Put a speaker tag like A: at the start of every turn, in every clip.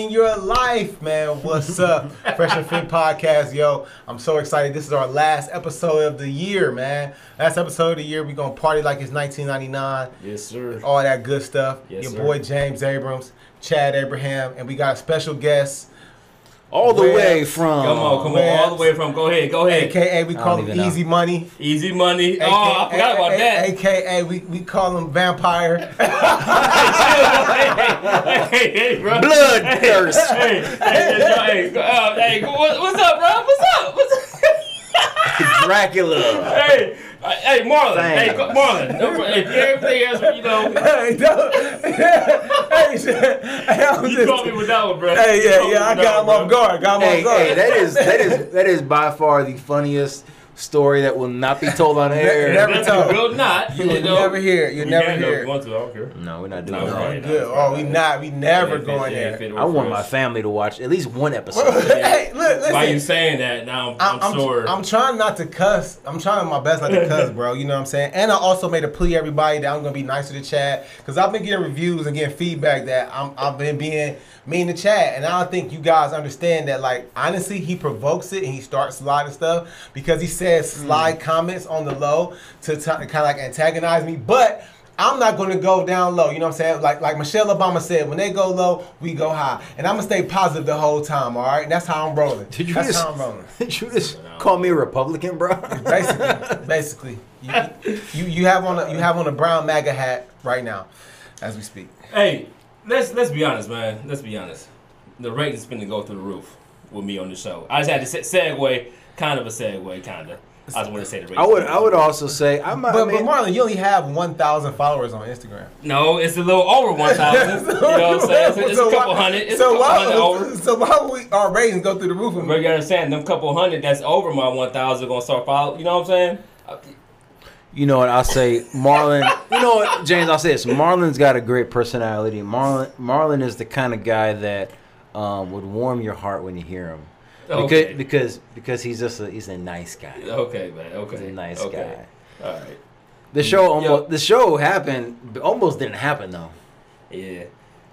A: in your life, man. What's up? Fresh and Fit Podcast, yo. I'm so excited. This is our last episode of the year, man. Last episode of the year. We're going to party like it's 1999.
B: Yes, sir.
A: All that good stuff.
B: Yes,
A: your
B: sir.
A: boy James Abrams, Chad Abraham, and we got a special guest.
C: All the way from.
B: Come on, all the way from. Go ahead.
A: AKA, we call him Easy Money.
B: Easy Money. Oh, I forgot about that.
A: AKA, we call him Vampire.
B: Hey, bro.
C: Bloodthirst.
B: Hey, what's up, bro? What's up?
C: Dracula.
B: Hey, Marlon.
C: Dang.
B: Hey, Marlon. If everything else,
A: You
B: caught me with that one, bro.
A: Hey, yeah, I got him off guard.
C: Hey, that is by far the funniest story that will not be told on air.
A: Never told.
B: Will not.
A: You will never hear it. You'll never hear
B: it.
A: it.
B: Want to? I don't care.
C: No, we're not doing
B: No,
C: that.
B: right.
A: Good. Oh, we never going there.
C: I want my family to watch at least one episode.
A: Hey, look, listen.
B: Why you saying that? Now I'm sure.
A: I'm trying not to cuss. I'm trying my best not to cuss, bro. You know what I'm saying? And I also made a plea everybody that I'm gonna be nicer to Chad because I've been getting reviews and getting feedback that I've been being mean to Chad, and I don't think you guys understand that. Like, honestly, he provokes it and he starts sliding stuff because he says slide comments on the low to kind of like antagonize me, but I'm not going to go down low. You know what I'm saying? Like Michelle Obama said, when they go low, we go high. And I'm going to stay positive the whole time, all right? And that's how I'm rolling. Did you
C: just call me a Republican, bro?
A: Basically. You have on a brown MAGA hat right now as we speak.
B: Hey, let's be honest, man. Let's be honest. The ratings finna go through the roof with me on the show. I just had to segue, kind of. I just want to say the ratings.
C: I would also say, but
A: Marlon, you only have 1,000 followers on Instagram.
B: No, it's a little over 1,000. You know what I'm saying? It's a couple hundred.
A: So why would our ratings go through the roof?
B: But you understand, them couple hundred that's over my 1,000 gonna start following. You know what I'm saying?
C: You know what, I'll say Marlon. You know what, James, I'll say this. Marlon's got a great personality. Marlon is the kind of guy that would warm your heart when you hear him.
B: Okay.
C: Because he's a nice guy.
B: Okay, man. Okay.
C: He's a nice guy.
B: All right.
C: The show happened, but almost didn't happen though.
B: Yeah.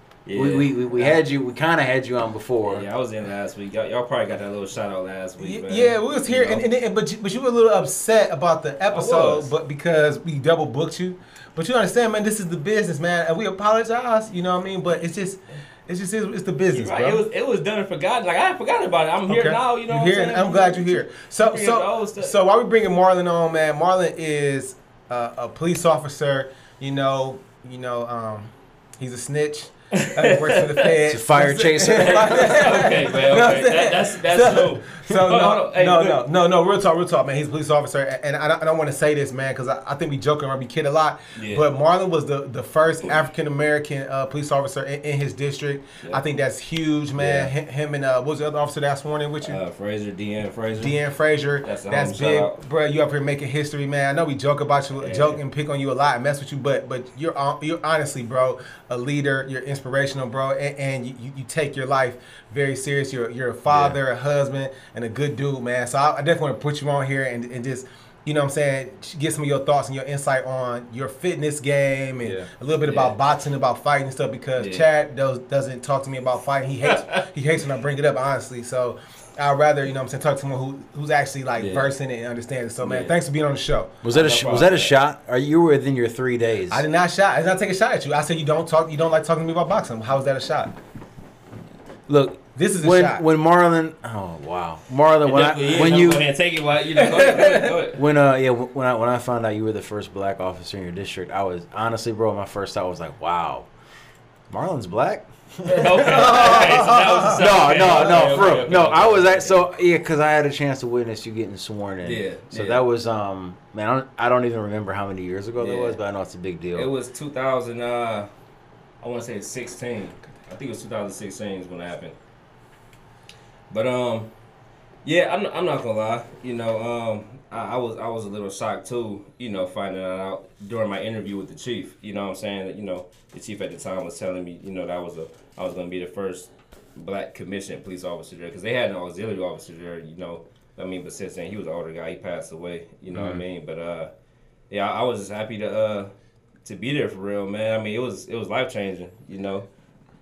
C: We had you. We kind of had you on before.
B: Yeah, I was in last week. Y'all probably got that little shout out last week. Man.
A: Yeah, we was here, but you were a little upset about the episode, but because we double booked you. But you understand, man, this is the business, man, and we apologize. You know what I mean? But it's the business,
B: right.
A: bro.
B: It was done and forgotten. Like I had forgotten about it. I'm here now. You know what I'm saying?
A: I'm glad you're here. So why we bringing Marlon on, man? Marlon is a police officer. You know, he's a snitch. Works for the feds.
C: He's a fire chaser.
B: Okay, man. Okay. That's true.
A: So no. Real talk, man. He's a police officer, and I don't want to say this, man, because I think we joke around, we kid a lot. Yeah. But Marlon was the first African American police officer in his district. Yeah. I think that's huge, man. Yeah. Him and what was the other officer that sworn in with you?
B: Deanne
A: Frazier. That's big, bro. You up here making history, man. I know we joke about you, joke and pick on you a lot, and mess with you, but you're honestly, bro, a leader. You're inspirational, bro, and you take your life very serious. You're a father, a husband, and a good dude, man. So I definitely want to put you on here and just, you know what I'm saying, get some of your thoughts and your insight on your fitness game and a little bit about boxing, about fighting and stuff, because Chad doesn't talk to me about fighting. He hates when I bring it up, honestly. So I'd rather, you know what I'm saying, talk to someone who's actually versed in it and understands it. So, man, thanks for being on the show.
C: Was that a shot? Or you were within your 3 days?
A: I did not take a shot at you. I said you don't like talking to me about boxing. How is that a shot?
C: Look,
A: this is a shot.
C: When Marlon, oh wow, Marlon, when I found out you were the first black officer in your district, I was honestly, bro, my first thought was like, wow, Marlon's black.
B: No.
C: I was because I had a chance to witness you getting sworn in.
B: Yeah.
C: So that was man, I don't even remember how many years ago that was, but I know it's a big deal.
B: It was 2000. I want to say 16. I think it was 2016 is when it happened. But yeah, I'm not gonna lie. You know, I was a little shocked too. You know, finding that out during my interview with the chief. You know what I'm saying? That, you know, the chief at the time was telling me, you know, that I was gonna be the first black commissioned police officer there, because they had an auxiliary officer there. You know, I mean, but since then he was an older guy. He passed away. You know what I mean? But yeah, I was just happy to be there for real, man. I mean, it was life changing. You know.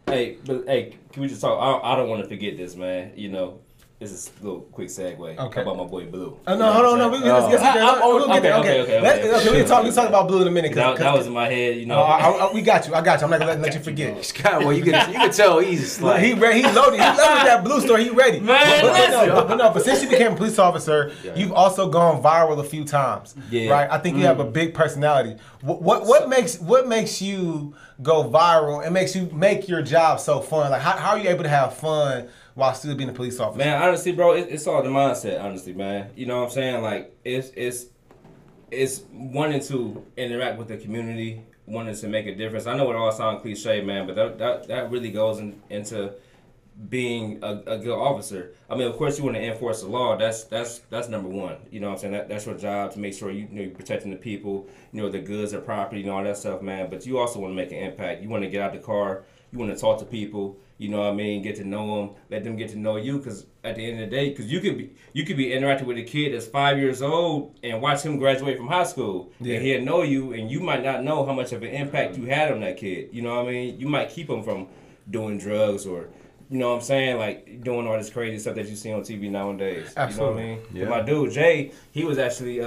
B: Hey, can we just talk? I don't want to forget this, man. You know, this is a little quick segue.
A: Okay.
B: About my boy Blue.
A: Oh, no, hold on, no. Let's get there. Okay. We'll talk about Blue in a minute.
B: That was in my head, you know.
A: We got you. I got you. I'm not gonna let you forget.
C: Scott, well, you can tell he's like
A: he loaded. He loaded that Blue story. He ready.
B: Man,
A: but since you became a police officer, you've also gone viral a few times.
B: Yeah.
A: Right. I think you have a big personality. What makes you go viral and makes you make your job so fun? Like how are you able to have fun while still being a police officer?
B: Man, honestly, bro, it's all the mindset. Honestly, man, you know what I'm saying? Like it's wanting to interact with the community, wanting to make a difference. I know it all sounds cliche, man, but that really goes into being a good officer. I mean, of course, you want to enforce the law. That's number one. You know what I'm saying? That's your job, to make sure you're protecting the people, the goods and property and all that stuff, man. But you also want to make an impact. You want to get out the car. You want to talk to people. You know what I mean? Get to know them. Let them get to know you. Because at the end of the day, because you could be interacting with a kid that's 5 years old and watch him graduate from high school. Yeah. And he'll know you, and you might not know how much of an impact you had on that kid. You know what I mean? You might keep him from doing drugs or, you know what I'm saying, like doing all this crazy stuff that you see on TV nowadays.
A: Absolutely.
B: You know what I mean?
C: Yeah.
B: But my dude Jay, he was actually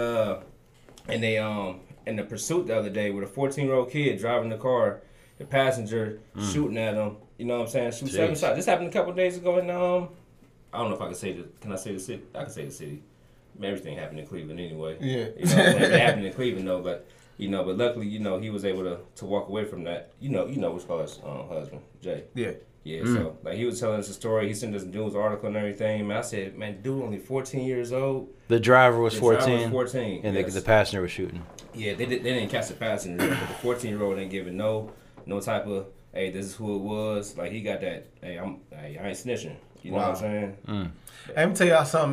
B: in the pursuit the other day with a 14-year-old kid driving the car, the passenger shooting at him. You know what I'm saying? Shoot 7 shots. This happened a couple of days ago in I don't know if I can say the. Can I say the city? I can say the city. Everything happened in Cleveland anyway.
A: Yeah.
B: You know what I'm saying? It happened in Cleveland though, but luckily, he was able to walk away from that. You know what's called his husband, Jay.
A: Yeah.
B: Yeah, so like he was telling us a story. He sent us a news article and everything. Man, I said, man, dude, only 14 years old.
C: the driver was
B: The
C: 14.
B: driver was 14,
C: And
B: yes.
C: the passenger was shooting.
B: Yeah, they didn't catch the passenger, but the 14-year-old didn't give it no type of, hey, this is who it was. Like he got that, I ain't snitching. You know what I'm saying?
A: Hey, let me tell y'all something,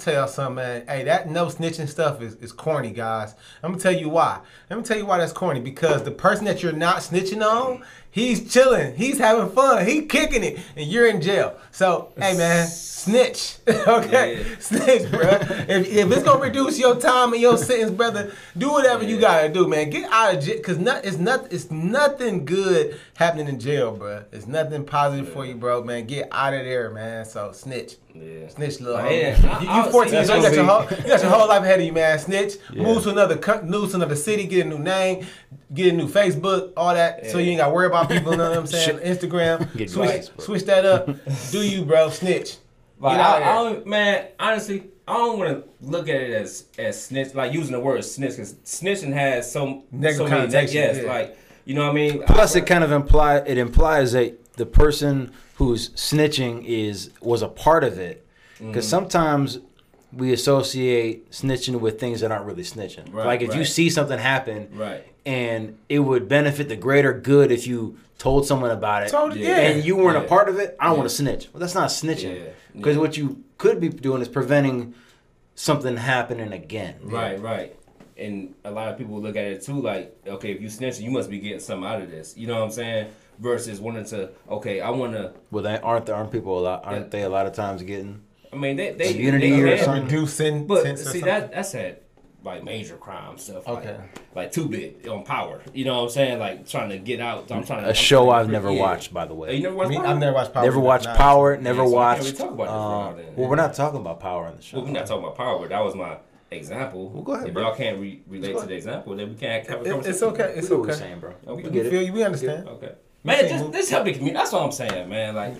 A: man. Hey, that no snitching stuff is corny, guys. I'm gonna tell you why. That's corny. Because the person that you're not snitching on, he's chilling, he's having fun, he kicking it, and you're in jail. So, hey, man, snitch, okay?
B: Yeah.
A: Snitch, bro. If it's gonna reduce your time and your sentence, brother, do whatever you gotta do, man. Get out of jail, cause it's nothing good happening in jail, bro. It's nothing positive for you, bro, man. Get out of there, man. So snitch.
B: Yeah.
A: Snitch, little
B: Man,
A: homie. You 14 years old, you got your whole life ahead of you, man. Snitch.
C: Yeah.
A: Move to another city, get a new name, get a new Facebook, all that, so you ain't got to worry about people, you know what I'm saying? Instagram.
C: Get
A: Switch that up. Do you, bro. Snitch.
B: Like,
A: Get out
B: I don't, man, honestly, I don't want to look at it as snitch, like using the word snitch, because snitching has so
A: Negative
B: many
A: connotation,
B: yes,
A: yeah.
B: like, you know what I mean?
C: Plus, it kind of implies that the person who's snitching was a part of it. Because sometimes we associate snitching with things that aren't really snitching.
B: Right,
C: like if you see something happen,
B: Right.
C: and it would benefit the greater good if you told someone about it, and you weren't a part of it, I don't want to snitch. Well, that's not snitching. Because what you could be doing is preventing something happening again.
B: Right. And a lot of people look at it too like, okay, if you snitching, you must be getting something out of this. You know what I'm saying? Versus wanting to, okay, I want to.
C: Well, aren't people aren't they a lot of times getting?
B: I mean, they
C: Unity or something?
A: Reducing.
B: But see, that's at like major crime stuff.
A: Okay.
B: Like 2-Bit on Power. You know what I'm saying? Like trying to get out.
C: A show I've never watched, by the way.
B: You never watched Power?
A: I've never watched Power.
C: Never watched Power. Never
B: so
C: watched.
B: we talk about this right now,
C: Well, we're not talking about Power on the show.
B: Well, we're not talking about Power, but that was my example.
C: Well, go ahead,
B: if
C: bro.
B: y'all can't relate to the example, then we can't have a conversation.
A: It's okay. It's
C: We know what we're
A: okay.
C: saying, bro.
B: Okay.
C: We
A: We
C: get
A: feel
C: it.
A: you. We understand.
B: Okay. Man, just help the community. That's what I'm saying, man. Like,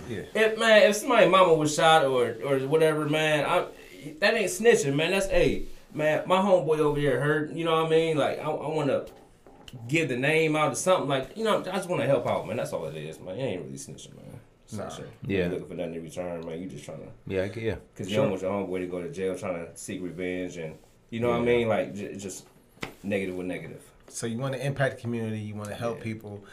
B: if somebody's mama was shot or whatever, man, that ain't snitching, man. That's man, my homeboy over here hurt. You know what I mean? Like, I want to give the name out of something. Like, I just want to help out, man. That's all it is, man. You ain't really snitching, man. Snitching. You ain't looking for nothing in return, man. You just trying to.
C: Yeah.
B: Because you don't want your homeboy to go to jail trying to seek revenge and, you know what I mean? Like, just negative with negative.
A: So you want to impact the community. You want to help people.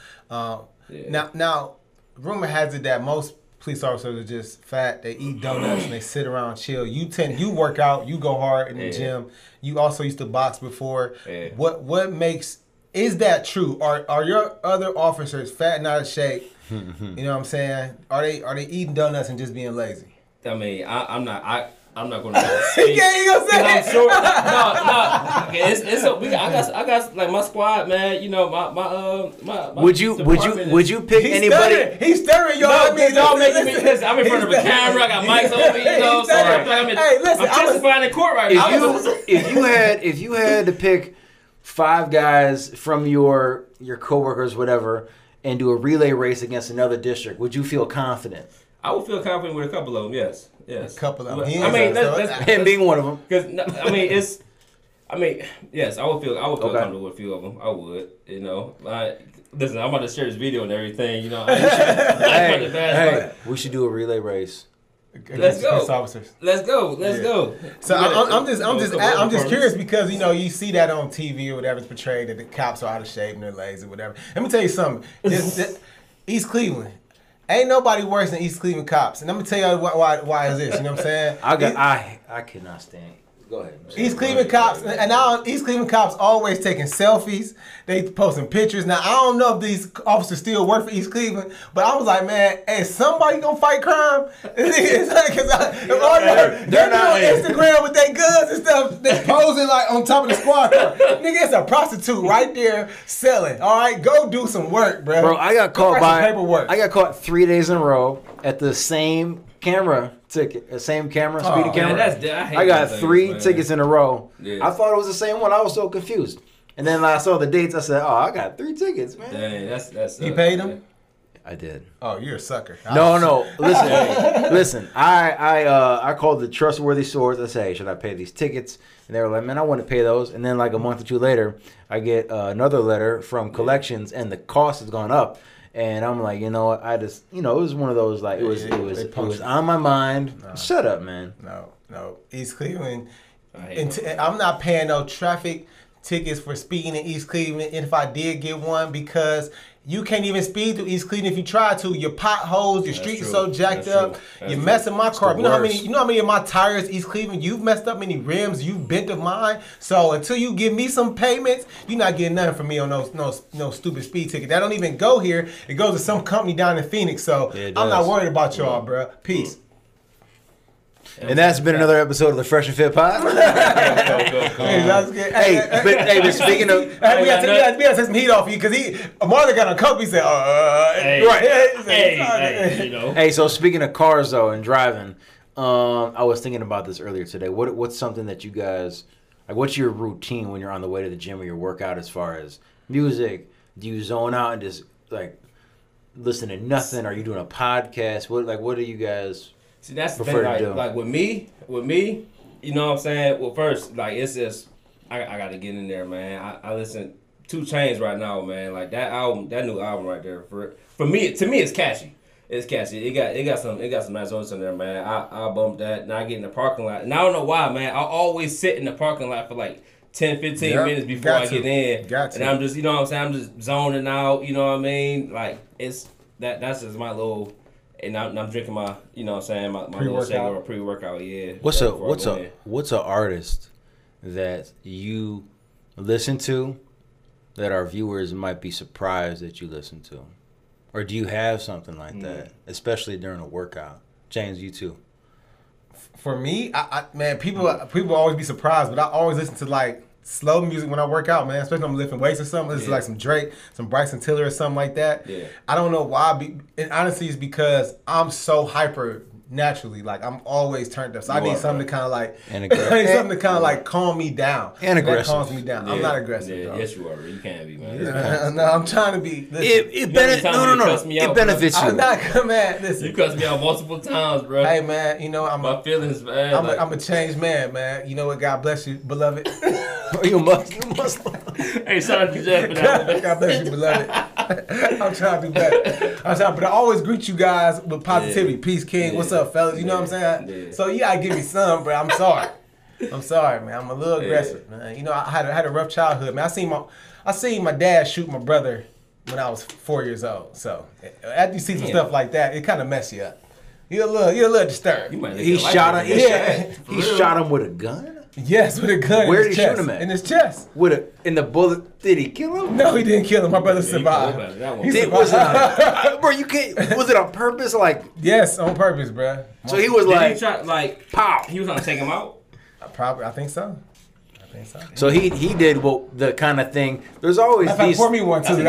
A: Now, rumor has it that most police officers are just fat. They eat donuts and they sit around chill. You work out. You go hard in the gym. You also used to box before.
B: Yeah.
A: What makes is that true? Are your other officers fat and out of shape? You know what I'm saying? Are they eating donuts and just being lazy?
B: I mean, I'm not going to
A: Yeah, you gonna say
B: I'm
A: it.
B: sure. I got like my squad, man. You know, my
C: would you pick anybody?
A: He's stirring y'all.
B: No, y'all making me. Listen, I'm in front of a camera. I got mics on me. You know, so I'm testifying in court right now.
C: If you had to pick 5 guys from your coworkers, whatever, and do a relay race against another district, would you feel confident?
B: I would feel confident with a couple of them. Yes.
A: A couple of them.
B: I mean, that's
C: him being one of them.
B: Because yes, I would feel comfortable with a few of them. I would, you know. Listen, I'm about to share this video and everything. You know.
C: We should do a relay race.
B: Let's go.
A: Officers.
B: Let's go.
A: So I'm just curious because you know you see that on TV or whatever it's portrayed that the cops are out of shape and they're lazy or whatever. Let me tell you something. East Cleveland. Ain't nobody worse than East Cleveland cops. And let me tell you why is this. You know what I'm saying?
C: I cannot stand. Go ahead.
A: East Cleveland cops, and now East Cleveland cops always taking selfies. They posting pictures. Now, I don't know if these officers still work for East Cleveland, but I was like, man, hey, somebody gonna fight crime? They're not on Instagram with their guns and stuff. They posing like on top of the squad car. Nigga, it's a prostitute right there selling. All right, go do some work, bro.
C: Bro, I got caught 3 days in a row at the same camera ticket, speeding camera.
B: Man,
C: I got 3 tickets in a row. Yeah. I thought it was the same one. I was so confused. And then I saw the dates. I said, "Oh, I got 3 tickets, man."
B: Dang, that's.
A: You paid them?
C: I did.
A: Oh, you're a sucker.
C: No. Listen. I called the trustworthy source. I said, "Hey, should I pay these tickets?" And they were like, "Man, I want to pay those." And then like a month or 2 later, I get another letter from collections, and the cost has gone up. And I'm like, you know what? I just, you know, it was one of those like it was on my mind. No. Shut up, man.
A: No. East Cleveland. I'm not paying no traffic tickets for speeding in East Cleveland. If I did get one, because you can't even speed through East Cleveland if you try to. Your potholes, your street is so jacked up. You're messing my car. You know how many of my tires, East Cleveland, you've messed up many rims, you've bent of mine. So until you give me some payments, you're not getting nothing from me on no stupid speed ticket. That don't even go here. It goes to some company down in Phoenix. So I'm not worried about y'all, bro. Peace.
C: And that's been another episode of the Fresh and Fit Pod.
A: But
C: speaking of,
A: we got to take some heat off you because Marlon got a cup. He said,
C: Hey, so speaking of cars though and driving, I was thinking about this earlier today. What's something that you guys like? What's your routine when you're on the way to the gym or your workout as far as music? Do you zone out and just like listen to nothing? Are you doing a podcast? What do you guys?
B: See, that's the thing. Like with me, you know what I'm saying? Well, first, like it's just I got to get in there, man. I listen 2 Chainz right now, man. Like that new album right there. For me, to me, it's catchy. It's catchy. It got some nice songs in there, man. I bumped that, and I get in the parking lot, and I don't know why, man. I always sit in the parking lot for like 10, 15 minutes before I get in, and I'm just, you know what I'm saying? I'm just zoning out. You know what I mean? Like it's that's just my little. And I'm drinking my, you know what I'm saying, my little shake or pre-workout, yeah.
C: What's an artist that you listen to that our viewers might be surprised that you listen to? Or do you have something like that, especially during a workout? James, you too.
A: For me, man, people always be surprised, but I always listen to like slow music when I work out, man. Especially when I'm lifting weights or something. It's like some Drake, some Bryson Tiller or something like that. Yeah. I don't know why. And honestly, it's because I'm so hyper naturally. Like I'm always turned up. So I need something to kind of like calm me down.
C: And aggressive.
A: That calms me down. Yeah. I'm not aggressive.
B: Yeah.
A: Bro.
B: Yes, you are. You can't be, man.
A: No, I'm trying to be.
C: It benefits you.
A: I'm not, man. Listen.
B: You cussed me out multiple times, bro.
A: Hey, man. You know
B: my feelings, man.
A: I'm a changed man, man. You know what? God bless you, beloved.
C: You must.
B: Hey, shout out to Jeff for that one.
A: God bless you, beloved. I'm trying to do better. But I always greet you guys with positivity. Peace, King. What's up, fellas? You know what I'm saying? Yeah. So you gotta give me some, bro. I'm sorry, man. I'm a little aggressive, man. You know, I had a rough childhood, man. I seen my dad shoot my brother when I was 4 years old. So after you see some stuff like that, it kind of mess you up. You're a little disturbed.
C: He shot him. He shot him with a gun.
A: Yes, with a gun.
C: Where did he shoot him at?
A: In his chest.
C: In the bullet. Did he kill him?
A: No, he didn't kill him. My brother survived.
C: Bro, you can't. Was it on purpose? Like
A: yes, on purpose, bro.
B: So he was pow. He was trying to take him out.
A: I think so.
C: So he did the kind of thing. There's always these.
A: Pour me one too.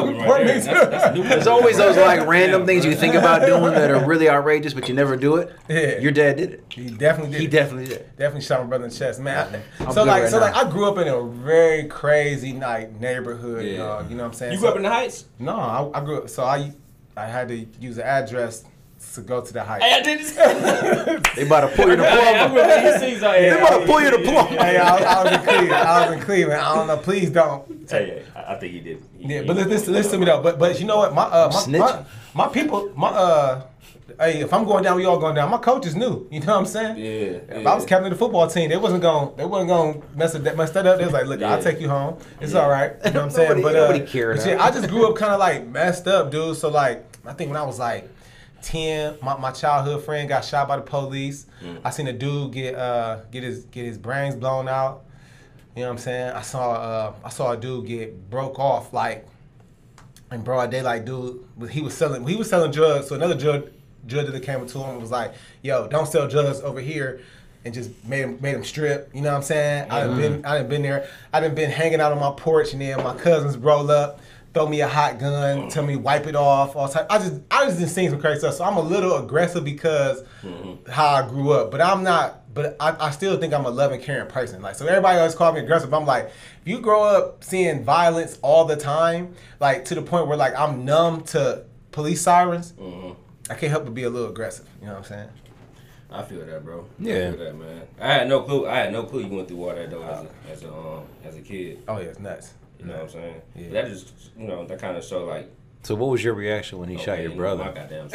C: There's always those like random things you think about doing that are really outrageous, but you never do it.
A: Yeah.
C: Your dad did it.
A: He definitely did.
C: He definitely did.
A: Definitely shot my brother in the chest, man. So I grew up in a very crazy neighborhood. You know what I'm saying?
B: You grew up in the Heights?
A: No, I grew up. So I had to use an address to go to the Heights.
B: Hey, I did.
C: They about to pull you the plug. They about to pull you the plug.
A: Hey, I was in Cleveland. I don't know. Please don't.
B: Hey, I think he did.
A: But listen to me though. But you know what? My people. Hey, if I'm going down, we all going down. My coaches knew. You know what I'm saying?
B: Yeah.
A: If I was captain of the football team, they wasn't going mess that up. They was like, look, I'll take you home. It's all right. You know what I'm saying?
C: Nobody cared.
A: But I just grew up kind of like messed up, dude. So like, I think when I was like 10, my childhood friend got shot by the police. I seen a dude get his brains blown out. You know what I'm saying? I saw a dude get broke off like in broad daylight. Dude, he was selling drugs. So another judge that came to him and was like, "Yo, don't sell drugs over here," and just made him strip. You know what I'm saying? I done been there. I done been hanging out on my porch, and then my cousins roll up, throw me a hot gun, tell me to wipe it off. All type. I just done seen some crazy stuff. So I'm a little aggressive because how I grew up, but I'm not. But I still think I'm a loving, caring person. Like, so everybody always call me aggressive. I'm like, if you grow up seeing violence all the time, like to the point where like I'm numb to police sirens. I can't help but be a little aggressive. You know what I'm saying?
B: I feel that, bro.
C: Yeah.
B: I feel that, man. I had no clue you went through all that though as a kid.
A: Oh yeah, it's nuts.
B: You know what I'm saying?
A: Yeah.
B: That just that kind of show like.
C: So what was your reaction when he shot your brother?
B: My goddamn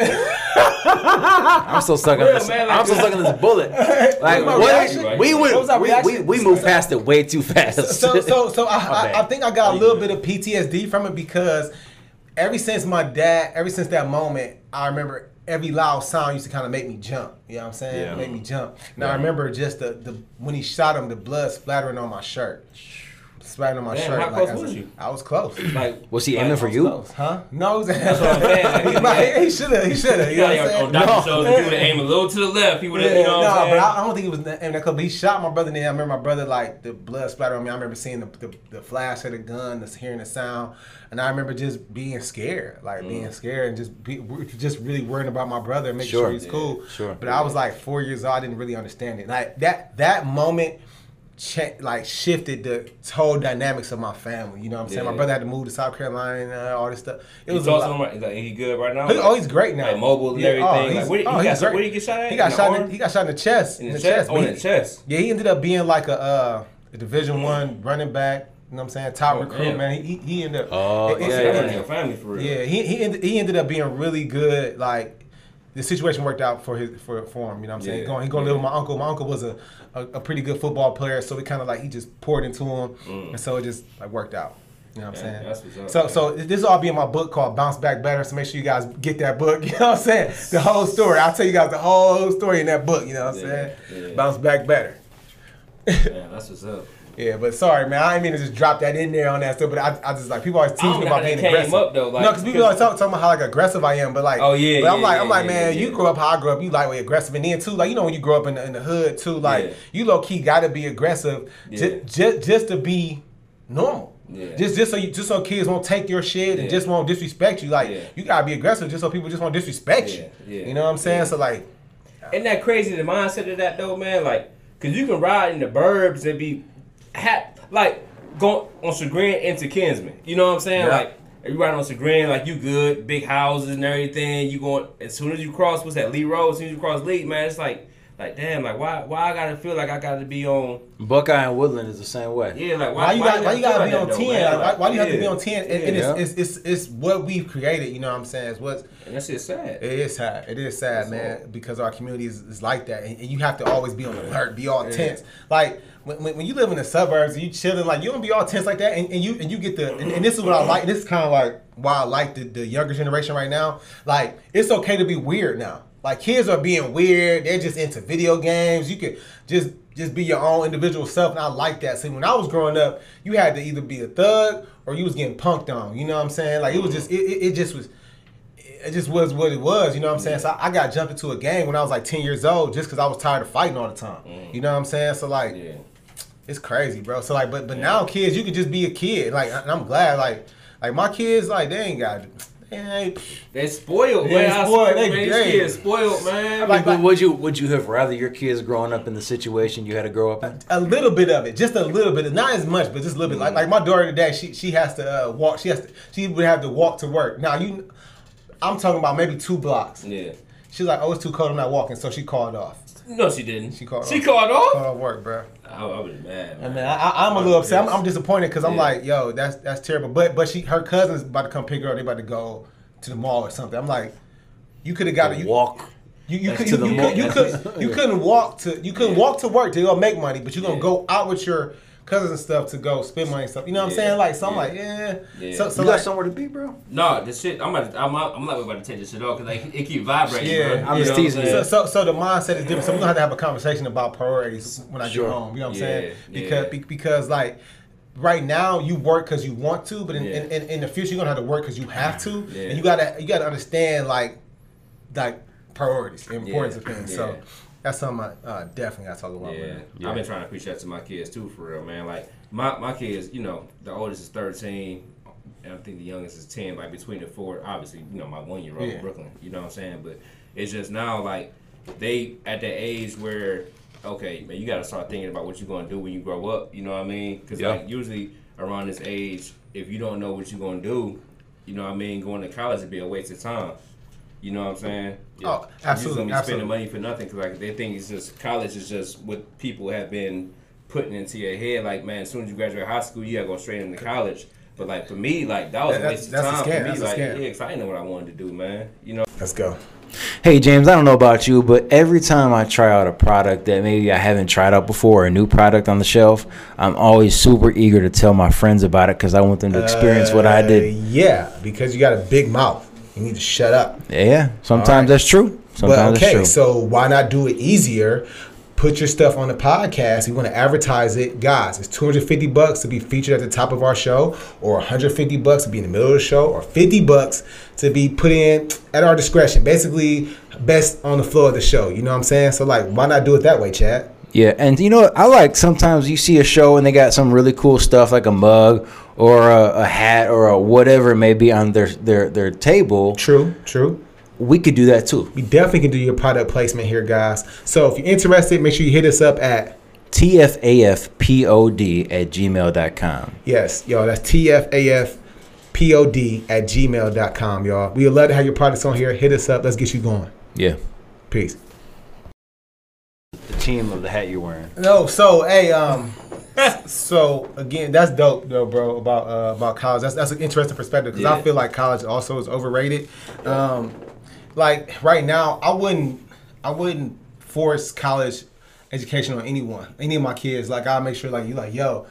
C: I'm still stuck on this. I'm still stuck on this bullet. Like what? We moved past it way too fast.
A: So I think I got a little bit of PTSD from it because ever since that moment, I remember every loud sound used to kind of make me jump. You know what I'm saying?
B: Yeah.
A: Make me jump. Now I remember just the when he shot him, the blood splattering on my shirt. Splattering on my shirt.
B: How close was you?
A: I was close.
B: Like,
C: was he aiming for you?
A: Close, huh? No,
B: that's what I'm saying. Like,
A: he should have. You know what I'm saying?
B: On Dr. Shows, if he would have aimed a little to the left, he would have. You know what I'm saying?
A: But I don't think he was aiming that close. But he shot my brother. And then I remember my brother like the blood splatter on me. I remember seeing the flash of the gun, hearing the sound, and I remember just being scared, being scared, and just really worrying about my brother, and making sure he's cool.
C: Sure.
A: But I was like 4 years old. I didn't really understand it. Like that moment. Shifted the whole dynamics of my family. You know what I'm saying? My brother had to move to South Carolina, all this stuff. It was
B: like he good right now?
A: He's great now.
B: Like mobile and everything. Where did he get shot at?
A: He got shot in the chest.
B: In the chest? Oh, in the chest.
A: Yeah, he ended up being like a Division I running back. You know what I'm saying? Top recruit, man. He ended up.
B: Oh, your family for real.
A: Yeah, he ended up being really good. Like the situation worked out for him. You know what I'm saying? He's going to live with my uncle. My uncle was a pretty good football player, so it kind of like he just poured into him, and so it just like worked out. You know what I'm saying?
B: That's what's up,
A: so this will all be in my book called Bounce Back Better. So make sure you guys get that book. You know what I'm saying? The whole story. I'll tell you guys the whole story in that book. You know what I'm saying? Yeah. Bounce Back Better.
B: Yeah, that's what's up.
A: Yeah, but sorry, man. I didn't mean to just drop that in there on that stuff, but I just like people always tease me about being aggressive.
B: Up, though, like,
A: no, because people always talking about how like aggressive I am, but like, I'm like, man, you grew up how I grew up. You like way aggressive, and then too, like when you grow up in the hood too, like you low key got to be aggressive just to be normal. Yeah. Just so kids won't take your shit and just won't disrespect you. Like you gotta be aggressive just so people just won't disrespect you. Yeah. You know what I'm saying? So like,
B: isn't that crazy the mindset of that though, man? Like, cause you can ride in the burbs and be like going on Chagrin into Kinsman. You know what I'm saying? Yeah. Like you ride on Chagrin, like you good, big houses and everything. You going as soon as you cross what's that Lee Road? As soon as you cross Lee, man, it's like damn, like why I gotta feel like I gotta be on
C: Buckeye and Woodland is the same way.
B: Yeah, like
A: why you gotta be on 10? Like, why do you have to be on 10? It's what we've created. You know what I'm saying?
B: And that shit's sad.
A: It is sad. It is sad, man, because our community is like that, and you have to always be on alert, be all tense. Like when you live in the suburbs, and you chilling, like you don't be all tense like that, and you get and this is what I like. This is kind of like why I like the younger generation right now. Like it's okay to be weird now. Like kids are being weird. They're just into video games. You could just be your own individual self, and I like that. See, when I was growing up, you had to either be a thug or you was getting punked on. You know what I'm saying? Like it was just it just was what it was. You know what I'm saying? So I got jumped into a gang when I was like 10 years old just because I was tired of fighting all the time. You know what I'm saying? So like, It's crazy, bro. So like, but now kids, you can just be a kid. Like, and I'm glad. Like my kids, like they ain't got.
B: They spoiled, man. These kids spoiled, man.
C: Like, would you have rather your kids growing up in the situation you had to grow up in?
A: A little bit of it, just a little bit, not as much, but just a little bit. Like my daughter today, she has to walk. She would have to walk to work. Now I'm talking about maybe 2 blocks.
B: Yeah.
A: She's like, oh, it's too cold, I'm not walking, so she called off.
B: No, she didn't.
A: She called off.
B: Called
A: off work, bro.
B: I was mad. Man.
A: I mean, I'm a little upset. I'm disappointed because I'm like, yo, that's terrible. But her cousin's about to come pick her up. They about to go to the mall or something. I'm like, you could have got to
C: walk.
A: You couldn't walk to work to go make money, but you're gonna go out with your cousins and stuff to go spend money and stuff. You know what I'm saying? Like, so I'm like, So
C: you got somewhere to be, bro?
B: No, this shit. I'm not about to take this shit off because like it keep vibrating.
A: Yeah,
B: bro.
C: I'm just teasing you.
A: So the mindset is different. So we're gonna have to have a conversation about priorities when I get home. You know what I'm saying? Because like. Right now, you work because you want to, but in the future, you're gonna have to work because you have to, and you gotta understand like priorities, the importance of things. So that's something I definitely gotta talk about.
B: Yeah. I've been trying to preach that to my kids too, for real, man. Like my kids, you know, the oldest is 13, and I think the youngest is 10. Like between the four, obviously, you know, my 1-year-old Brooklyn. You know what I'm saying? But it's just now like they at the age where. Okay, man, you got to start thinking about what you're going to do when you grow up. You know what I mean? Because like, usually around this age, if you don't know what you're going to do, you know what I mean, going to college would be a waste of time. You know what I'm saying?
A: Yeah. Oh, absolutely.
B: You're going to be spending money for nothing because like, they think it's just college is just what people have been putting into your head. Like, man, as soon as you graduate high school, you got to go straight into college. But like for me, like that was a waste of time. For me, like, because I didn't know what I wanted to do, man. You know?
A: Let's go.
C: Hey James, I don't know about you, but every time I try out a product that maybe I haven't tried out before, or a new product on the shelf, I'm always super eager to tell my friends about it because I want them to experience what I did.
A: Yeah, because you got a big mouth. You need to shut up.
C: Yeah, sometimes that's true. Sometimes
A: that's
C: true.
A: So why not do it easier? Put your stuff on the podcast. You want to advertise it, guys. It's $250 to be featured at the top of our show, or $150 to be in the middle of the show, or $50 to be put in at our discretion. Basically, best on the floor of the show. You know what I'm saying? So like, why not do it that way, Chad?
C: Yeah, and you know, I like sometimes you see a show and they got some really cool stuff like a mug or a hat or a whatever it may be on their table.
A: True.
C: We could do that too.
A: We definitely can do your product placement here, guys. So if you're interested, make sure you hit us up at
C: tfafpod@gmail.com.
A: Yes, y'all, that's tfafpod@gmail.com, y'all. We would love to have your products on here. Hit us up. Let's get you going.
C: Yeah.
A: Peace.
C: The team of the hat you're wearing.
A: No, so hey, so again, that's dope though, bro. About college, that's an interesting perspective because I feel like college also is overrated. Like right now, I wouldn't force college education on any of my kids. Like I'll make sure like you like, yo,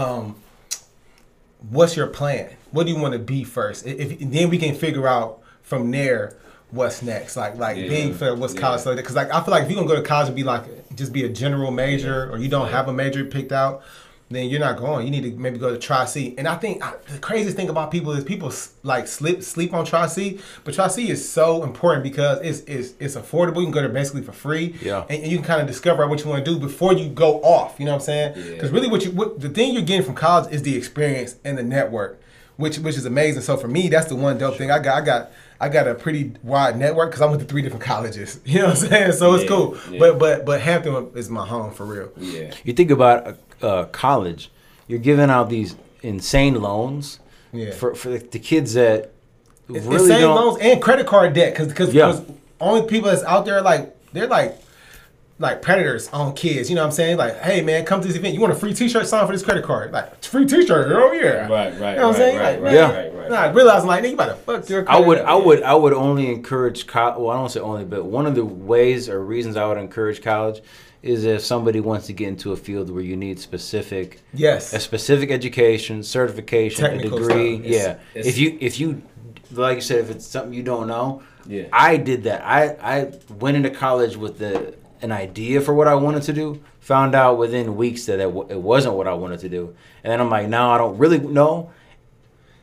A: what's your plan? What do you want to be first? If then we can figure out from there what's next. Being for what's college like that. Because like I feel like if you're gonna go to college and be like just be a general major or you don't have a major picked out, then you're not going. You need to maybe go to Tri-C. And I think the craziest thing about people is people like sleep on Tri-C, but Tri-C is so important because it's affordable. You can go there basically for free.
C: Yeah.
A: And you can kind of discover what you want to do before you go off. You know what I'm saying? Because really the thing you're getting from college is the experience and the network, which is amazing. So for me, that's the one dope thing. I got a pretty wide network because I went to 3 different colleges. You know what I'm saying? So it's cool. Yeah. But Hampton is my home for real.
B: Yeah.
C: You think about college, you're giving out these insane loans for the kids that really
A: insane loans and credit card debt because only people that's out there they're like predators on kids. You know what I'm saying? Like, hey man, come to this event. You want a free T-shirt? Sign for this credit card. Like, free T-shirt? Oh yeah.
B: Right.
A: You know what I'm saying? Right. I realized like, nigga, you about to fuck your credit.
C: I would only encourage college. Well, I don't say only, but one of the ways or reasons I would encourage college is if somebody wants to get into a field where you need a specific education, certification,
A: technical
C: a degree.
B: It's,
C: if you like you said, if it's something you don't know, I did that. I went into college with an idea for what I wanted to do. Found out within weeks that it wasn't what I wanted to do, and then I'm like, now I don't really know.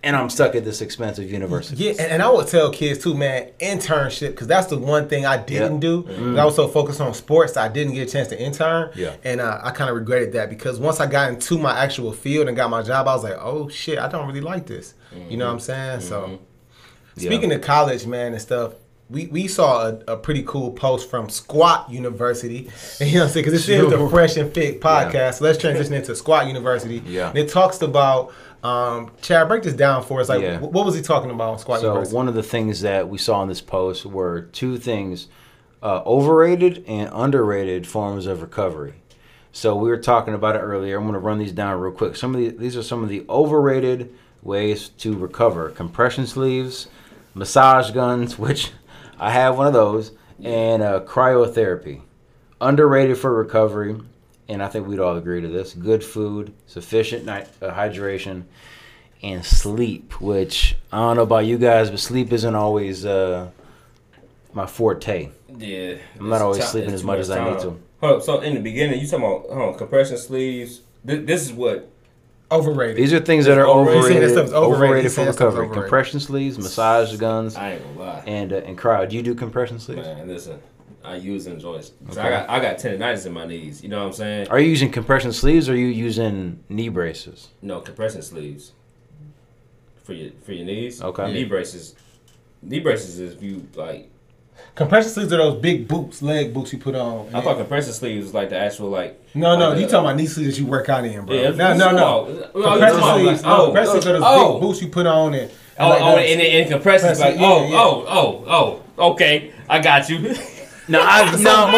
C: and I'm stuck at this expensive university.
A: Yeah, and I would tell kids too, man, internship, because that's the one thing I didn't do. Mm-hmm. I was so focused on sports, I didn't get a chance to intern. Yeah. And I kind of regretted that because once I got into my actual field and got my job, I was like, oh shit, I don't really like this. Mm-hmm. You know what I'm saying? Mm-hmm. So, speaking of college, man, and stuff, we saw a pretty cool post from Squat University. And you know what I'm saying? Because this is the Fresh and Fit podcast. Yeah. So let's transition into Squat University. Yeah. And it talks about, Chad, break this down for us. Like, what was he talking about on Squat University?
C: So one of the things that we saw in this post were two things, overrated and underrated forms of recovery. So we were talking about it earlier. I'm going to run these down real quick. These are some of the overrated ways to recover. Compression sleeves, massage guns, which I have one of those, and cryotherapy. Underrated for recovery, and I think we'd all agree to this. Good food, sufficient hydration, and sleep, which I don't know about you guys, but sleep isn't always my forte.
B: Yeah.
C: I'm not always sleeping as much as I need to.
B: So in the beginning, you talking about compression sleeves. This is what?
A: Overrated.
C: These are things that are overrated for recovery.
A: Overrated.
C: Compression sleeves, massage guns,
B: I ain't gonna lie.
C: And cryo. Do you do compression sleeves?
B: Man, listen, I use them joints. Okay. I got tendonitis in my knees. You know what I'm saying?
C: Are you using compression sleeves or are you using knee braces?
B: No, compression sleeves. For your knees.
C: Okay.
B: Knee braces. Knee braces is if you like.
A: Compression sleeves are those big boots, leg boots you put on.
B: I thought compression sleeves was like the actual like.
A: No, you talking about knee sleeves that you work out in, bro.
B: Yeah,
A: no. Compression sleeves. Compression sleeves are those big boots you put on and.
B: And compression is like okay, I got you.
C: No, I've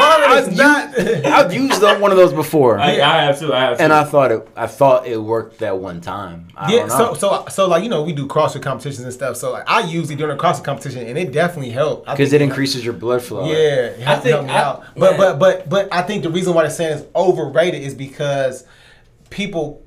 C: used one of those before.
B: I have too.
C: And I thought it worked that one time. I don't know.
A: So like, you know, we do CrossFit competitions and stuff. So like, I use it during a CrossFit competition, and it definitely helped
C: because it increases your blood flow.
A: Yeah, it helped me out. But I think the reason why they're saying it's overrated is because people.